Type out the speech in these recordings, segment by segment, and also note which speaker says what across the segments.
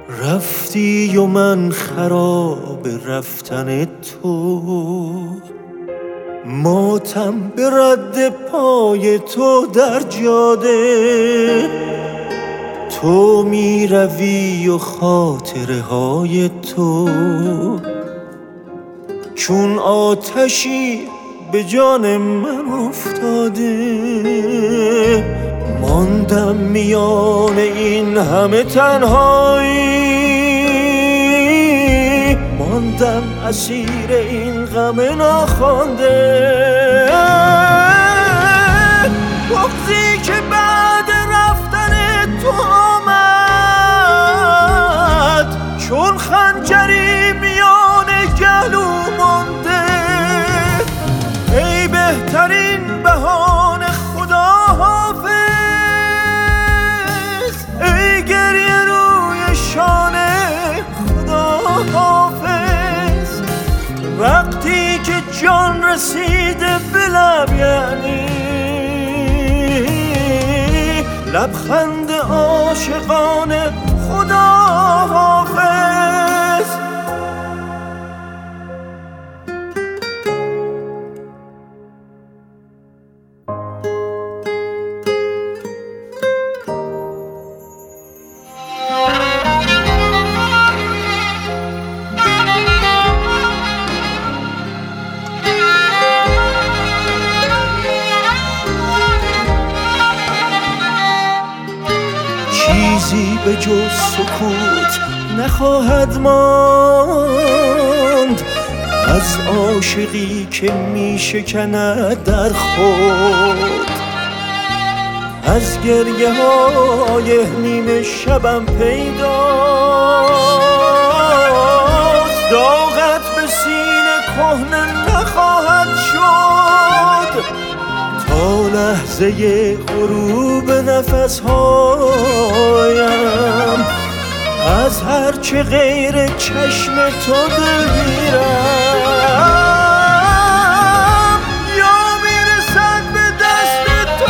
Speaker 1: رفتی و من خراب رفتن تو، ماتم به رد پای تو در جاده. تو می روی و خاطره های تو چون آتشی به جان من افتاده. ماندم میان این همه تنهایی، ماندم اسیر این غم ناخوانده. بغضی که بعد رفتن تو آمد، چون خنجری میان گلو مانده. ای بهترین بهانه خدا حافظ، ای گریه روی شانه خدا حافظ. وقتی که جان رسیده به لب، یعنی لبخند عاشقانه خدا حافظ. چیزی به جز سکوت نخواهد ماند از عاشقی که می شکند در خود. از گریه های نیمه شبم پیداست، داغت به سینه کهنه نخواهد شد. تا لحظه غروب نفسهایم از هرچه غیر چشم تو دلگیرم. یا میرسد به دست تو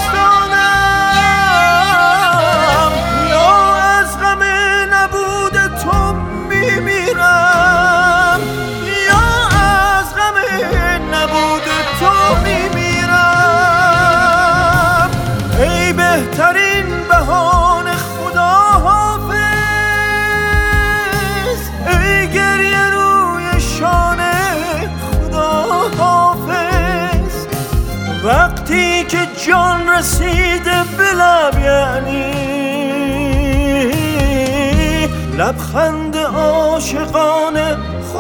Speaker 1: دستانم، یا از غم نبود تو میمیرم، یا از غم نبود تو میمیرم. ای بهترین بهانه خدا حافظ، ای گریه روی شانه خدا حافظ. وقتی که جان رسیده به لب، یعنی لبخند عاشقانه